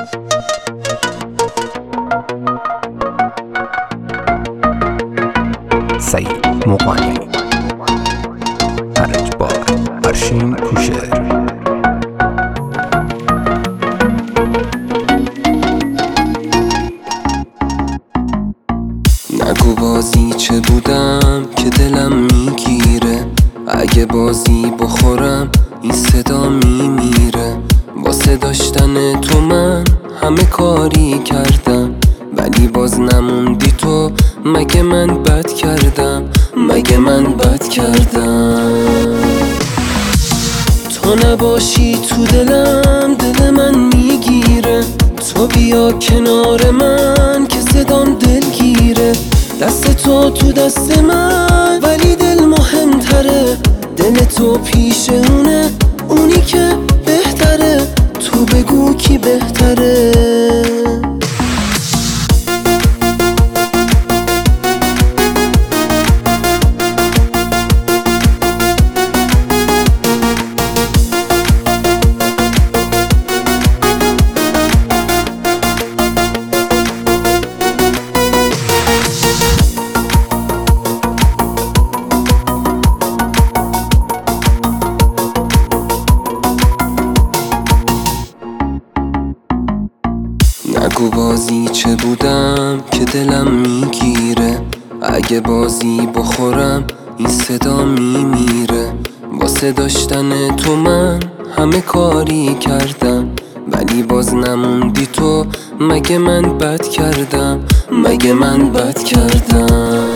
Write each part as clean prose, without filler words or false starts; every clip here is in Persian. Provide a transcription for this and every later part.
سعید مقانی، ارجبار، ارشین کوشر. نگو بازی چه بودم که دلم میگیره، اگه بازی بخورم این صدا میمیره. واسه داشتن تو من همه کاری کردم، ولی باز نموندی تو. مگه من بد کردم؟ مگه من بد کردم؟ تو نباشی تو دلم، دل من میگیره. تو بیا کنار من که صدام دلگیره. دست تو دست من، ولی دل مهمتره. دل تو پیش اونه، اونی که بهتره. تو بگو کی بهتره. نگو بازی چه بودم که دلم میگیره، اگه بازی بخورم این صدا میمیره. واسه داشتن تو من همه کاری کردم، ولی باز نموندی تو. مگه من بد کردم؟ مگه من بد کردم؟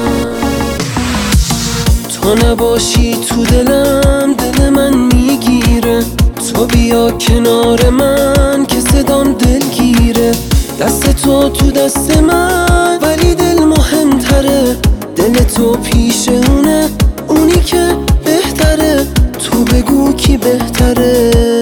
تو نباشی تو دلم، دل من میگیره. تو بیا کنار من که صدام دلگیره. دست تو دست من، ولی دل مهمتره. دل تو پیش اونه، اونی که بهتره. تو بگو کی بهتره.